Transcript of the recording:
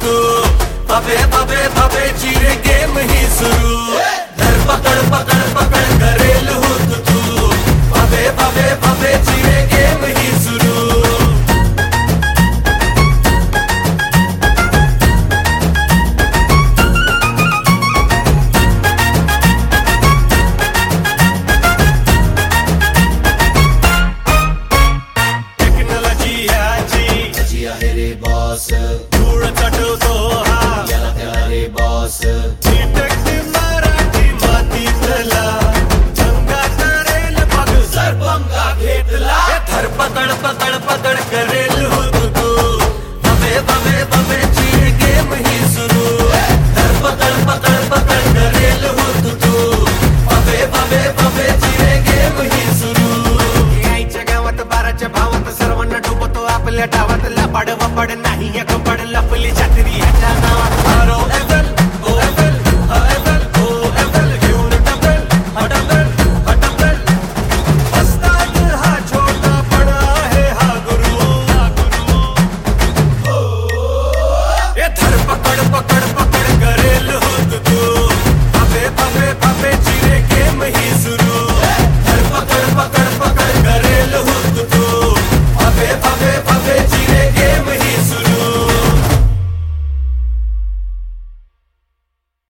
तू फबे फबे फबे चिरे गेम ही सुरू धर पकड़ पकड़ पकड़ करेल हुत तू फबे फबे फबे चिरे गेम ही सुरू धूळ चटवतो हा याला त्याला रे बॉस चिटकली मराठी मातीतला जंगात रेल बघ सरपंगा घेतला धरपकड पकड पकड करेल होत तू फबे फबे फबे चिर गेम ही सुरू धरपकड पकड पकड करेल होत तू फबे फबे फबे चिर गेम ही सुरू यायच्या गावात बाराच्या भावात सर्वांना डुबतो आपल्या डावात लपाड वपाड नाही एक पड लपली छत्री ह्याच्या नावात आरो एफएल ओ एफएल हा एफएल ओ एफएल घेऊन टपल हटपल हटपल अस्ताद हा छोटा बडा है हा गुरु ए धर पकड पकड पकड करेल होत तू फबे फबे